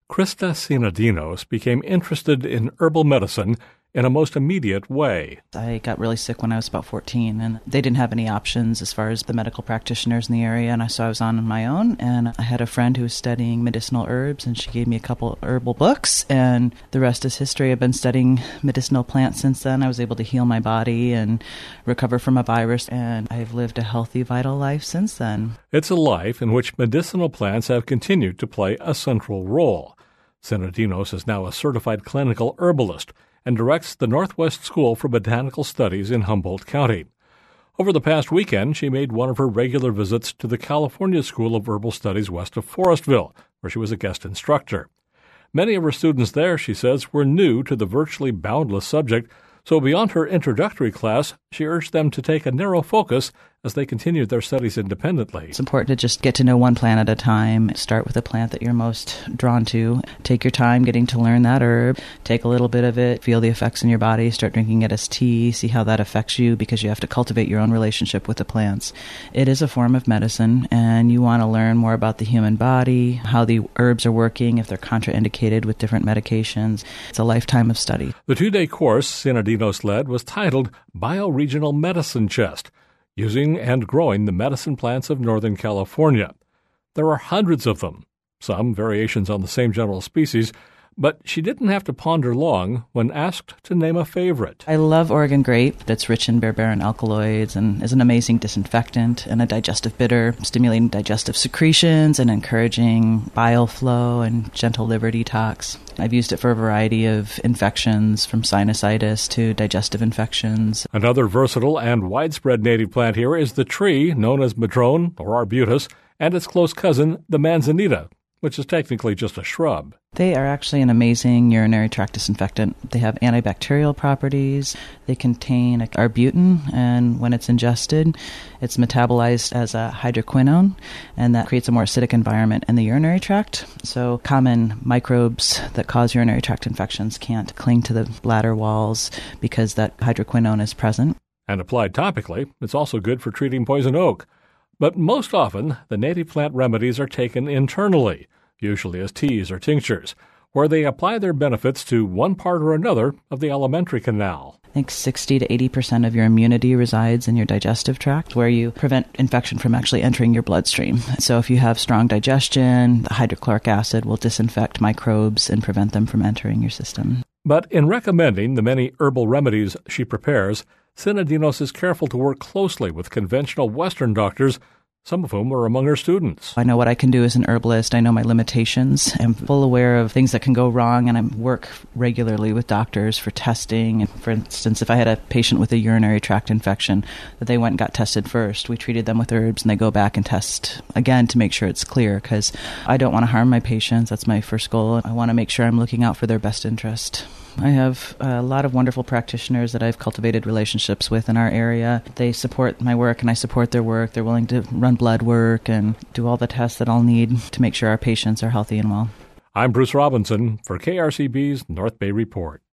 Krista Sinadinos became interested in herbal medicine in a most immediate way. I got really sick when I was about 14, and they didn't have any options as far as the medical practitioners in the area, and so I was on my own, and I had a friend who was studying medicinal herbs, and she gave me a couple herbal books, and the rest is history. I've been studying medicinal plants since then. I was able to heal my body and recover from a virus, and I've lived a healthy, vital life since then. It's a life in which medicinal plants have continued to play a central role. Sinadinos is now a certified clinical herbalist and directs the Northwest School for Botanical Studies in Humboldt County. Over the past weekend, she made one of her regular visits to the California School of Herbal Studies west of Forestville, where she was a guest instructor. Many of her students there, she says, were new to the virtually boundless subject, so beyond her introductory class, she urged them to take a narrow focus as they continued their studies independently. It's important to just get to know one plant at a time. Start with a plant that you're most drawn to. Take your time getting to learn that herb. Take a little bit of it, feel the effects in your body, start drinking it as tea, see how that affects you, because you have to cultivate your own relationship with the plants. It is a form of medicine, and you want to learn more about the human body, how the herbs are working, if they're contraindicated with different medications. It's a lifetime of study. The 2-day course Sinadinos led was titled Bioregional Medicine Chest, using and growing the medicine plants of Northern California. There are hundreds of them, some variations on the same general species, but she didn't have to ponder long when asked to name a favorite. I love Oregon grape. That's rich in berberine alkaloids and is an amazing disinfectant and a digestive bitter, stimulating digestive secretions and encouraging bile flow and gentle liver detox. I've used it for a variety of infections, from sinusitis to digestive infections. Another versatile and widespread native plant here is the tree known as madrone or arbutus, and its close cousin, the manzanita, which is technically just a shrub. They are actually an amazing urinary tract disinfectant. They have antibacterial properties. They contain arbutin, and when it's ingested, it's metabolized as a hydroquinone, and that creates a more acidic environment in the urinary tract. So common microbes that cause urinary tract infections can't cling to the bladder walls because that hydroquinone is present. And applied topically, it's also good for treating poison oak. But most often, the native plant remedies are taken internally, usually as teas or tinctures, where they apply their benefits to one part or another of the alimentary canal. I think 60 to 80% of your immunity resides in your digestive tract, where you prevent infection from actually entering your bloodstream. So if you have strong digestion, the hydrochloric acid will disinfect microbes and prevent them from entering your system. But in recommending the many herbal remedies she prepares, Sinadinos is careful to work closely with conventional Western doctors, some of whom are among her students. I know what I can do as an herbalist. I know my limitations. I'm full aware of things that can go wrong, and I work regularly with doctors for testing. For instance, if I had a patient with a urinary tract infection that they went and got tested first, we treated them with herbs, and they go back and test again to make sure it's clear, because I don't want to harm my patients. That's my first goal. I want to make sure I'm looking out for their best interest. I have a lot of wonderful practitioners that I've cultivated relationships with in our area. They support my work and I support their work. They're willing to run blood work and do all the tests that I'll need to make sure our patients are healthy and well. I'm Bruce Robinson for KRCB's North Bay Report.